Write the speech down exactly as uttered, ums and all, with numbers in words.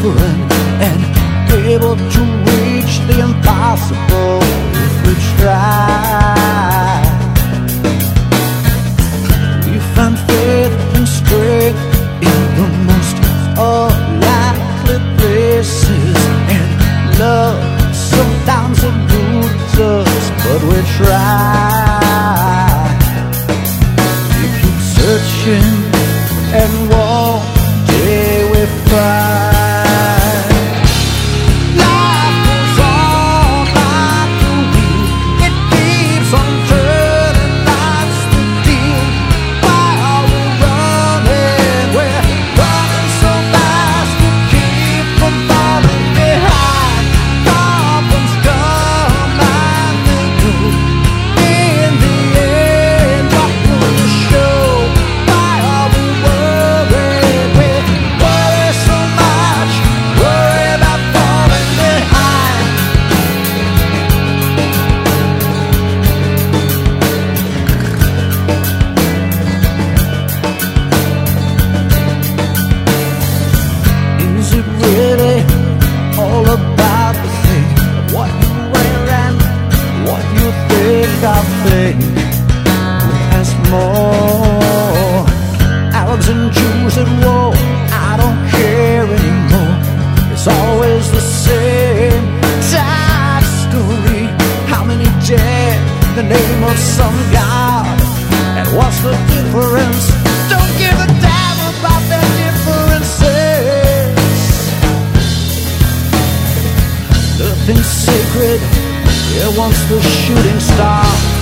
different and able to reach the impossible if we try. We find faith and strength in the most unlikely places, and love sometimes eludes us, but we try. We keep searching, and one day we find. I think who has more Arabs and Jews at war? I don't care anymore. It's always the same sad story. How many dead in the name of some god? And what's the difference? Don't give a damn about their differences. Nothing's sacred here once the shooting star.